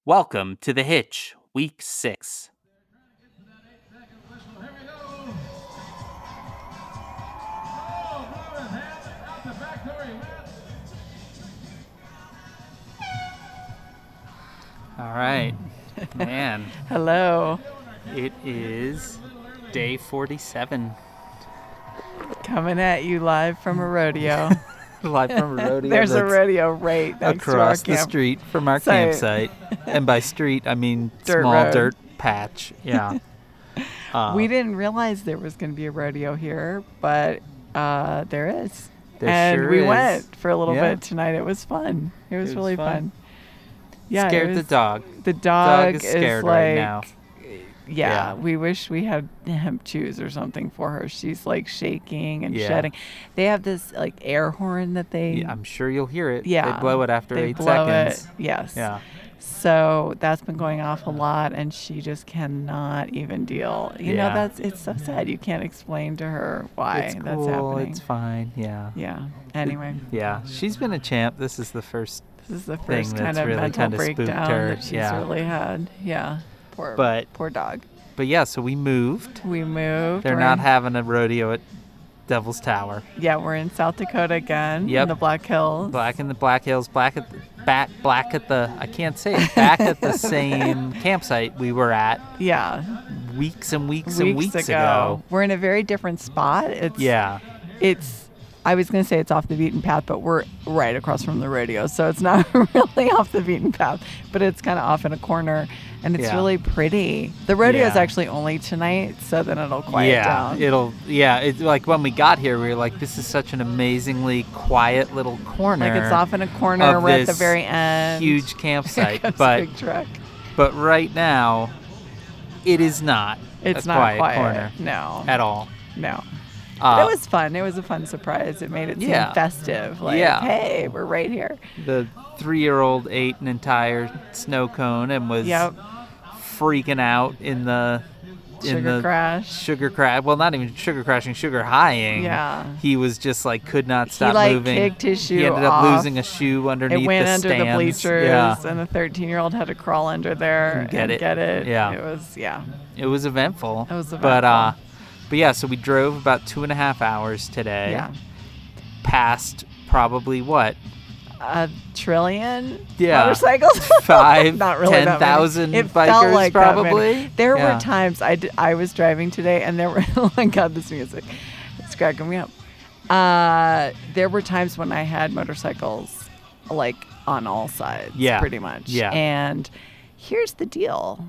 Welcome to The Hitch, Week 6. All right, man. Hello. It is day 47. Coming at you live from a rodeo. Live from a rodeo. There's a rodeo right next across to our the street from our site. campsite. And by street, I mean Dirt small road. dirt patch. Yeah. We didn't realize there was going to be a rodeo here, but there is. There and sure we is. went for a little Yeah. bit tonight. It was fun. It was was really fun. fun. Yeah, Scared it the was, dog. The dog Dog is scared right now. Yeah, Yeah. we wish we had hemp chews or something for her. She's like shaking and Yeah. shedding. They have this like air horn that they Yeah, I'm sure you'll hear it. Yeah, They blow it after they 8 blow seconds. it. Yes. Yeah. So that's been going off a lot, and she just cannot even deal. You know, Yeah. it's so sad. You can't explain to her why It's that's cool. happening. It's fine. Yeah. Yeah. Anyway, Yeah. She's been a champ. This is the first. this is the Thing first that's kind of really mental kinda spooked breakdown her. that she's Yeah. really had. Yeah. Poor dog. But yeah, so we moved. We moved. They're We're not in- having a rodeo at Devil's Tower. Yeah, we're in South Dakota again. Yep. In the Black Hills. Black in the Black Hills, black at the I can't say it. Back at the same campsite we were at Yeah. weeks and weeks ago. ago. We're in a very different spot. Yeah. I was going to say it's off the beaten path, but we're right across from the rodeo. So it's not really off the beaten path, but it's kind of off in a corner, and it's Yeah. really pretty. The rodeo is Yeah. actually only tonight, so then it'll quiet down. It's like when we got here, we were like, this is such an amazingly quiet little corner. Like it's off in a corner. of We're at the this very end. huge campsite. Comes a but big truck. But right now, it is not It's a not quiet corner No. at all. No. Uh, It was fun. It was a fun surprise. It made it seem Yeah. festive. Like, Yeah. hey, we're right here. The 3-year-old ate an entire snow cone and was Yep. freaking out in the Sugar crash. Sugar crash. Well, not even sugar crashing, sugar highing. Yeah. He was just like could not stop he like moving. kicked his shoe He ended off. up losing a shoe underneath It went the under stands. the bleachers, Yeah. and the 13-year-old had to crawl under there And get it. Yeah. It was, yeah. It was eventful. It was But yeah, so we drove about 2.5 hours today. Yeah. Past probably what? A trillion Yeah. motorcycles? 5, Not really that many. 10,000 It bikers felt like that many. probably. There Yeah. were times I was driving today, and there were, oh my God, this music. It's cracking me up. There were times when I had motorcycles like on all sides, Yeah. pretty much. Yeah. And here's the deal.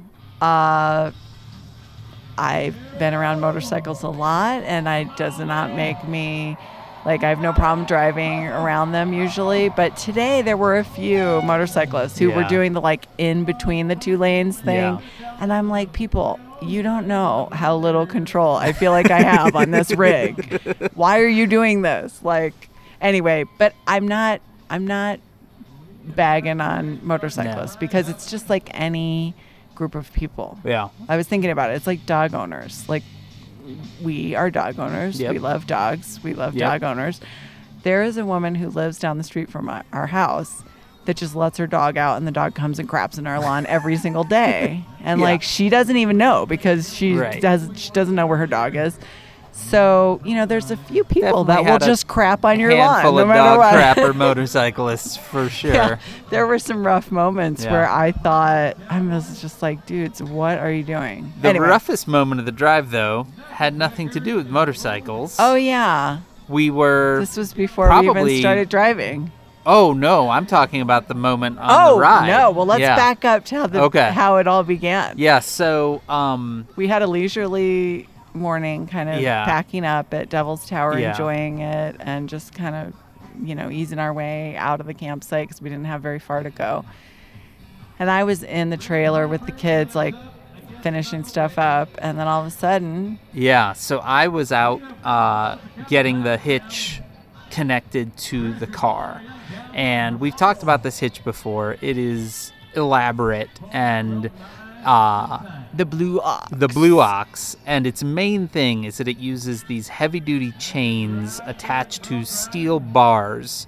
I've been around motorcycles a lot, and it does not make me, like, I have no problem driving around them usually. But today there were a few motorcyclists who were Yeah. doing the, like, in between the two lanes thing. And I'm like, people, you don't know how little control I feel like I have on this rig. Why are you doing this? Like, anyway, but I'm not bagging on motorcyclists because it's just like any group of people. Yeah. I was thinking about it. It's like dog owners. Like, we are dog owners. Yep. We love dogs. We love Yep. dog owners. There is a woman who lives down the street from our house that just lets her dog out, and the dog comes and craps in our lawn every single day. And Yeah. like, she doesn't even know because she Right. doesn't know where her dog is. So, you know, there's a few people Definitely that will had a just crap on your lawn Handful no of matter dog what. crapper motorcyclists for sure. Yeah, there were some rough moments Yeah. where I thought, I was just like, dudes, what are you doing? The Anyway. roughest moment of the drive, though, had nothing to do with motorcycles. Oh, yeah. We were. This was before we probably- even started driving. Oh no, I'm talking about the moment on the ride. no. Well, let's Yeah. back up to how it all began. Yeah. So, We had a leisurely morning, kind of Yeah. packing up at Devil's Tower, Yeah. enjoying it, and just kind of, easing our way out of the campsite because we didn't have very far to go. And I was in the trailer with the kids, like, finishing stuff up, and then all of a sudden, yeah. So I was out getting the hitch connected to the car, and we've talked about this hitch before. It is elaborate and. the Blue Ox. The Blue Ox, and its main thing is that it uses these heavy-duty chains attached to steel bars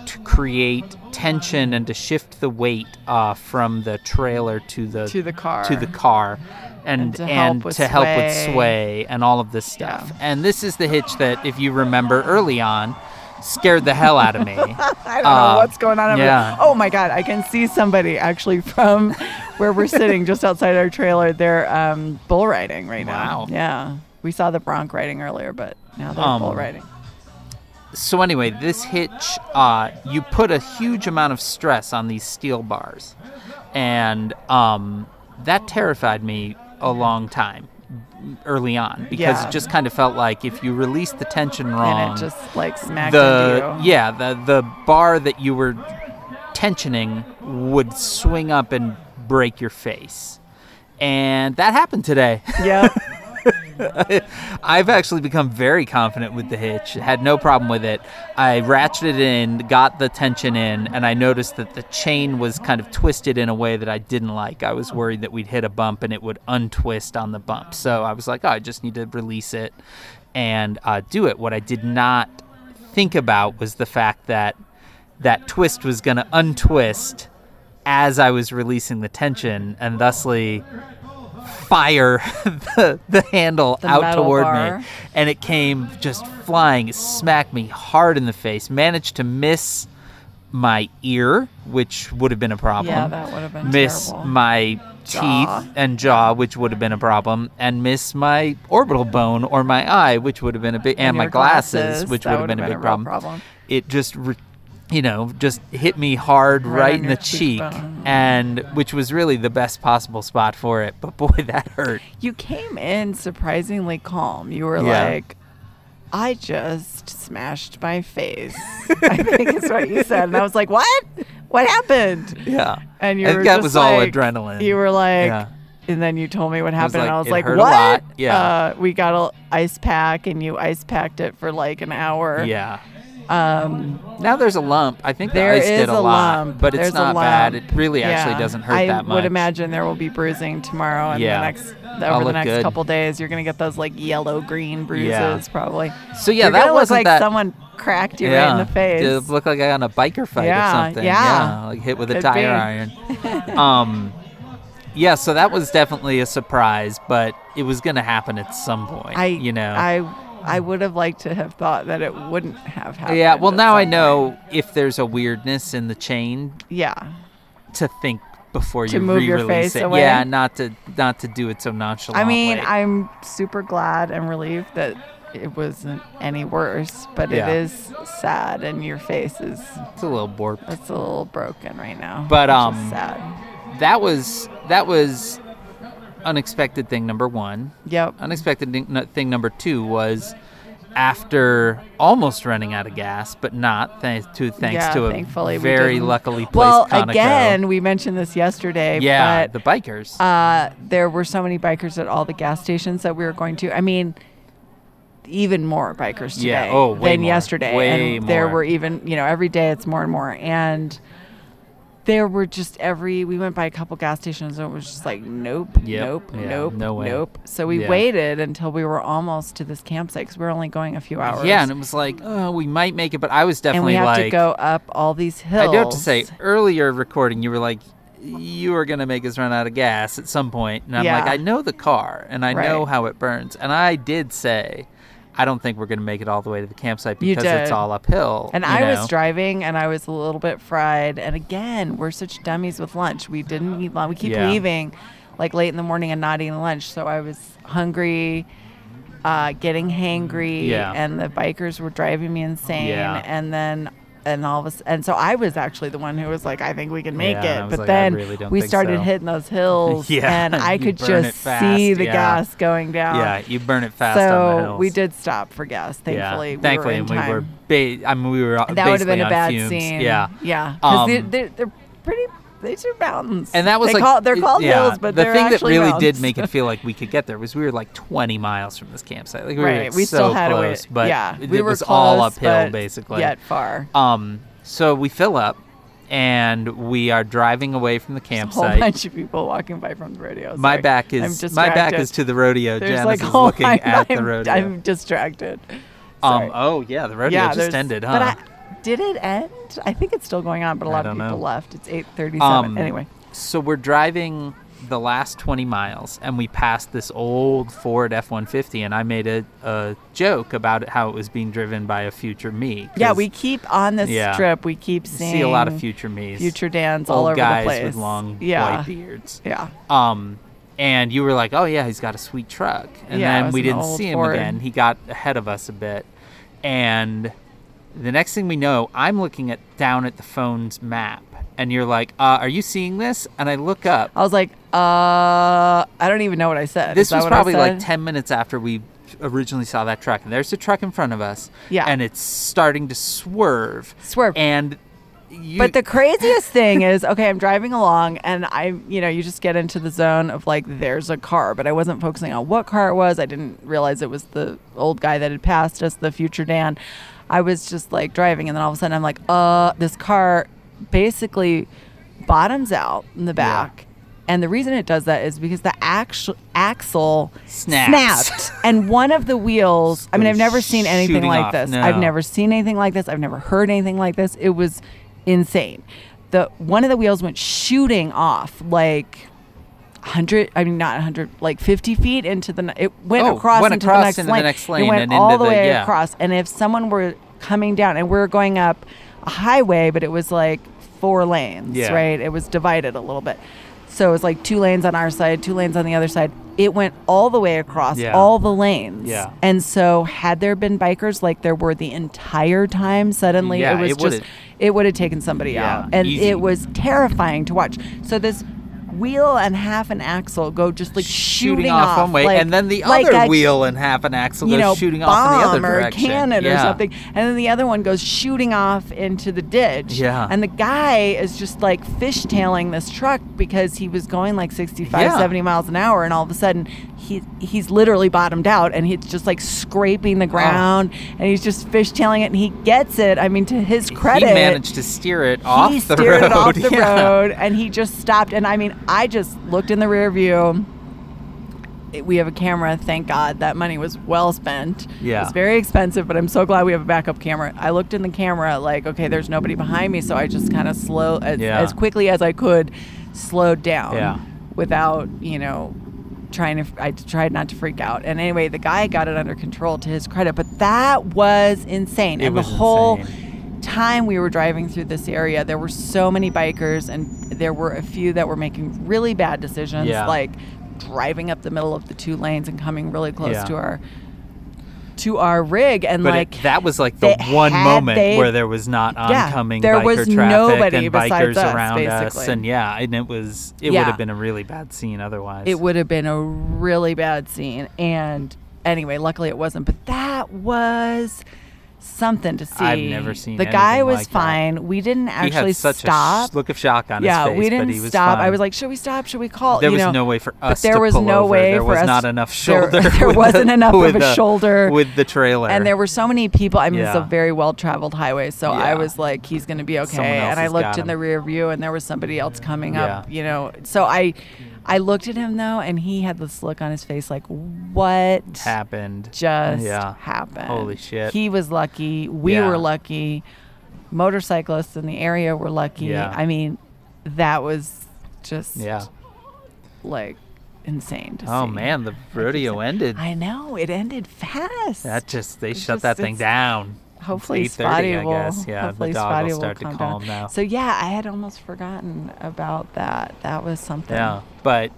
to create tension and to shift the weight from the trailer to the car. And to help with sway and all of this stuff. Yeah. And this is the hitch that, if you remember early on, scared the hell out of me. I don't know what's going on over yeah. there. Oh my God, I can see somebody actually from where we're sitting just outside our trailer. They're bull riding right now. Wow. Yeah. We saw the bronc riding earlier, but now they're bull riding. So anyway, this hitch, you put a huge amount of stress on these steel bars. And that terrified me a long time early on, because it just kind of felt like if you released the tension wrong, and it just like smacked into you. Yeah, the bar that you were tensioning would swing up and break your face. And that happened today. Yeah. I've actually become very confident with the hitch. Had no problem with it. I ratcheted in, got the tension in, and I noticed that the chain was kind of twisted in a way that I didn't like. I was worried that we'd hit a bump and it would untwist on the bump. So I was like, I just need to release it and do it. What I did not think about was the fact that that twist was going to untwist as I was releasing the tension, and thusly fire the handle out toward me, and it came just flying. It smacked me hard in the face. Managed to miss my ear, which would have been a problem. Yeah, that would have been miss terrible. My teeth and jaw, which would have been a problem, and miss my orbital bone or my eye, which would have been a big, and my glasses, which would have been a big problem. It just just hit me hard right in the cheek, and which was really the best possible spot for it. But boy, that hurt. You came in surprisingly calm. You were like, I just smashed my face. I think is what you said. And I was like, what? What happened? Yeah. And you were that just was all adrenaline. You were like, and then you told me what happened, and I was like, hurt what? A lot. Yeah. We got an ice pack, and you ice packed it for like an hour. Yeah. Now there's a lump. I think the there ice is did a lot, lump. but it's There's not bad. It really actually doesn't hurt that much. I would imagine there will be bruising tomorrow and over the next couple days. You're gonna get those like yellow-green bruises probably. So You're that gonna wasn't look like someone cracked you right in the face. It looked like I got in a biker fight or something. Yeah, like hit with a tire iron. So that was definitely a surprise, but it was gonna happen at some point. I would have liked to have thought that it wouldn't have happened. Yeah, well, now I know if there's a weirdness in the chain. Yeah. To think before you move your face it. away. Yeah, not to do it so nonchalantly. I mean, I'm super glad and relieved that it wasn't any worse, but it is sad, and your face is. It's a little borked. It's a little broken right now. But sad. That was unexpected thing number one. Yep. Unexpected thing number two was after almost running out of gas, but not thanks to a very luckily placed Conoco. Again, we mentioned this yesterday. Yeah, but, the bikers. There were so many bikers at all the gas stations that we were going to. I mean, even more bikers today than yesterday. Way more. There were even, every day it's more and more. And there were just we went by a couple gas stations and it was just like, nope. No way. Nope. So we waited until we were almost to this campsite because we were only going a few hours. Yeah, and it was like, oh, we might make it, but I was definitely and we have to go up all these hills. I do have to say, earlier recording, you were like, you are going to make us run out of gas at some point. And I'm like, I know the car and I know how it burns. And I did say, I don't think we're going to make it all the way to the campsite because it's all uphill. And I was driving and I was a little bit fried. And again, we're such dummies with lunch. We didn't eat lunch. We keep leaving like late in the morning and not eating lunch. So I was hungry, getting hangry, and the bikers were driving me insane. And so I was actually the one who was like, I think we can make it. But then we started hitting those hills and I could just see the gas going down. Yeah, you burn it fast on the hills. So we did stop for gas, thankfully. Thankfully, we were in time. We were that would have been a bad fumes. scene. Yeah. Yeah. Because they're pretty, these are mountains. And that was they're called hills, but the they're thing that really mountains. did make it feel like we could get there was we were like 20 miles from this campsite. Like we still had close, to wait. But we it were was close, all uphill basically. Yet far. So we fill up, and we are driving away from the campsite. A whole bunch of people walking by from the rodeo. My back is to the rodeo. Janice is looking at the rodeo. I'm distracted. The rodeo just ended, huh? Did it end? I think it's still going on, but a lot of don't people know. left. It's 8:37. Anyway. So we're driving the last 20 miles, and we passed this old Ford F-150, and I made a joke about how it was being driven by a future me. Yeah, we keep on this trip. We keep seeing see a lot of future me's, future Dans all over guys the place with long white beards. Yeah. And you were like, "Oh yeah, he's got a sweet truck." And it then was we an didn't old see him Ford. again. He got ahead of us a bit, and the next thing we know, I'm looking down at the phone's map, and you're like, "Are you seeing this?" And I look up. I was like, I don't even know what I said. This Is that was what I probably said? like 10 minutes after we originally saw that truck, and there's a truck in front of us. Yeah. And it's starting to swerve. And But the craziest thing is, okay, I'm driving along and you just get into the zone of like, there's a car, but I wasn't focusing on what car it was. I didn't realize it was the old guy that had passed us, the future Dan. I was just like driving, and then all of a sudden I'm like, this car basically bottoms out in the back. And the reason it does that is because the axle snapped. And one of the wheels, I mean, I've never seen anything like this. No. I've never seen anything like this. I've never heard anything like this. It was insane. One of the wheels went shooting off like 100, I mean, not 100, like 50 feet into it went across into the next lane. It went all the way across. And if someone were coming down, and we're going up a highway, but it was like 4 lanes, right? It was divided a little bit. So it was like 2 lanes on our side, 2 lanes on the other side. It went all the way across all the lanes. Yeah. And so had there been bikers like there were the entire time, suddenly it would have taken somebody out. And easy. it was terrifying to watch. So this wheel and half an axle go just like shooting off one way, like, and then the like other wheel and half an axle goes shooting off in the other direction. Or a cannon or something, and then the other one goes shooting off into the ditch. Yeah. And the guy is just like fishtailing this truck because he was going like 65, 70 miles an hour, and all of a sudden he's literally bottomed out, and he's just like scraping the ground, and he's just fishtailing it, and he gets it. I mean, to his credit, he managed to steer it off the road. He steered it off the road, and he just stopped. And I mean, I just looked in the rear view. We have a camera, thank God. That money was well spent. Yeah. It's very expensive, but I'm so glad we have a backup camera. I looked in the camera like, okay, there's nobody behind me, so I just kind of as quickly as I could, slowed down without, I tried not to freak out. And anyway, the guy got it under control, to his credit, but that was insane. And the whole time we were driving through this area, there were so many bikers, and there were a few that were making really bad decisions, like driving up the middle of the 2 lanes and coming really close to our rig. And but that was like the one moment where there was not oncoming there biker was traffic nobody and besides bikers us, around basically. us, and it would have been a really bad scene otherwise. It would have been a really bad scene. And anyway, luckily it wasn't, but that was something to see. I've never seen the guy anything was like fine. that. We didn't actually he had such stop. a look of shock on his face. We didn't but he was stop. fine. I was like, should we stop? Should we call? There was no way for us there to was pull no over. way there for was us. not enough shoulder. There wasn't enough of a shoulder with the trailer. And there were so many people. I mean, it's a very well-traveled highway, so I was like, he's going to be okay. And I looked in the rear view, and there was somebody else coming up. So I looked at him though, and he had this look on his face like, what happened? Just happened. Holy shit. He was lucky. We were lucky. Motorcyclists in the area were lucky. Yeah. I mean, that was just like insane to see. Oh man, the rodeo ended. I know, it ended fast. They shut that thing down. Hopefully Spotty will. I guess. Yeah, hopefully the dog Spotty will start to calm now. So I had almost forgotten about that. That was something. Yeah, but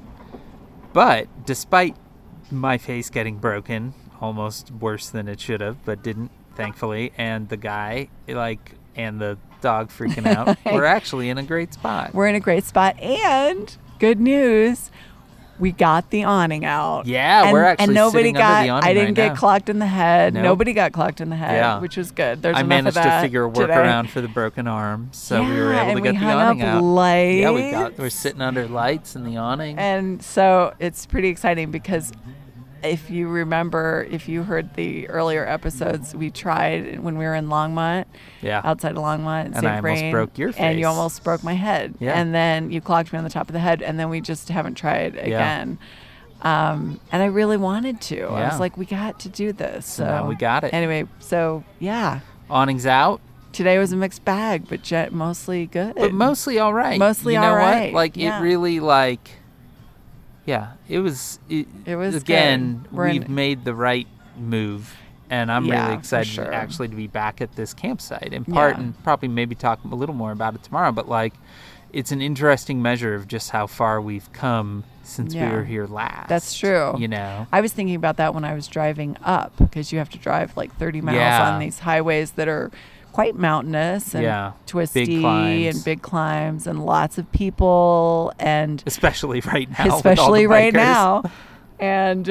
despite my face getting broken, almost worse than it should have, but didn't, thankfully, and the guy and the dog freaking out, we're actually in a great spot. We're in a great spot, and good news, we got the awning out. Yeah, we're actually sitting under the awning I didn't right get now. clocked in the head. Nope. Nobody got clocked in the head, which was good. There's I enough managed of that to figure a workaround for the broken arm, so we were able to get the awning out. Lights. Yeah, we're sitting under lights in the awning. And so it's pretty exciting because if you remember, if you heard the earlier episodes, we tried when we were in Longmont, outside of Longmont, and I almost broke your face. And you almost broke my head. Yeah. And then you clocked me on the top of the head, and then we just haven't tried again. And I really wanted to. I was like, we got to do this. So now we got it. Anyway, so Awning's out. Today was a mixed bag, but mostly good. But mostly all right. Mostly you know all what? right. Like, Yeah. it really, like, yeah, it was again, good. we've made the right move. And I'm Yeah, really for excited sure. actually to be back at this campsite in part, Yeah. and probably maybe talk a little more about it tomorrow. But, like, it's an interesting measure of just how far we've come since we Yeah. were here last. That's true. You know? I was thinking about that when I was driving up, because you have to drive like 30 miles Yeah. on these highways that are quite mountainous and Yeah. twisty Big climbs. and big climbs and lots of people, and Especially right now. with all especially the right bikers. now. And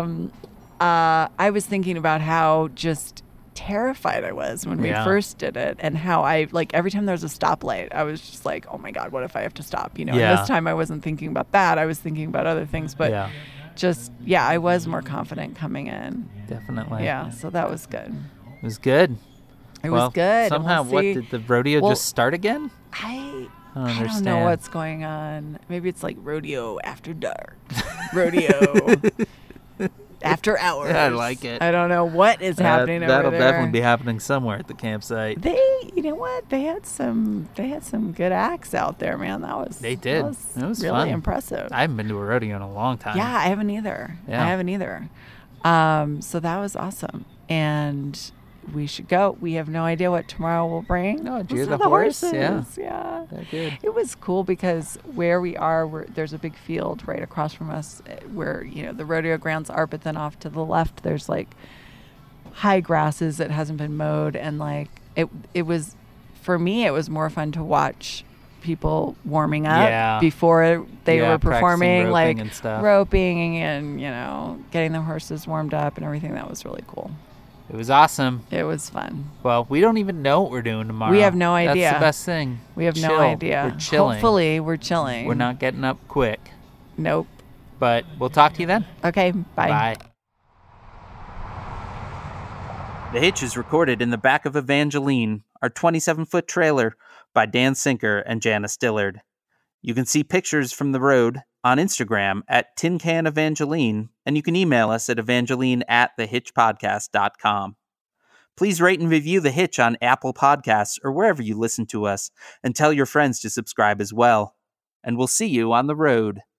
I was thinking about how just terrified I was when we Yeah. first did it, and how I, like, every time there was a stoplight, I was just like, oh my God, what if I have to stop? You know, Yeah. and this time I wasn't thinking about that. I was thinking about other things, but Yeah, I was more confident coming in. definitely. Yeah, so that was good. It was good. It Well, was good. and Somehow, we'll what see. did the rodeo Well, just start again? I I don't don't understand. know what's going on. Maybe it's like rodeo after dark, rodeo after hours. I like it. I don't know what is happening over That'll there. definitely be happening somewhere at the campsite. You know what? They had some good acts out there, man. They did. That was It was really fun. impressive. I haven't been to a rodeo in a long time. Yeah, I haven't either. Yeah. I haven't either. So that was awesome, and we should go. We have no idea what tomorrow will bring. No, did you Listen hear to the horse? horses. Yeah. Yeah. They're good. It was cool because where we are, there's a big field right across from us where, the rodeo grounds are, but then off to the left, there's like high grasses that hasn't been mowed. And like, it was, for me, it was more fun to watch people warming up Yeah. before they Yeah, were performing, practicing like roping and stuff. roping and, getting the horses warmed up and everything. That was really cool. It was awesome. It was fun. Well, we don't even know what we're doing tomorrow. We have no idea. That's the best thing. We have Chill. no idea. We're chilling. Hopefully we're chilling. We're not getting up quick. Nope. But we'll talk to you then. Okay. Bye. The Hitch is recorded in the back of Evangeline, our 27-foot trailer, by Dan Sinker and Janice Dillard. You can see pictures from the road on Instagram at Tin Can Evangeline, and you can email us at evangeline@thehitchpodcast.com. Please rate and review The Hitch on Apple Podcasts or wherever you listen to us, and tell your friends to subscribe as well. And we'll see you on the road.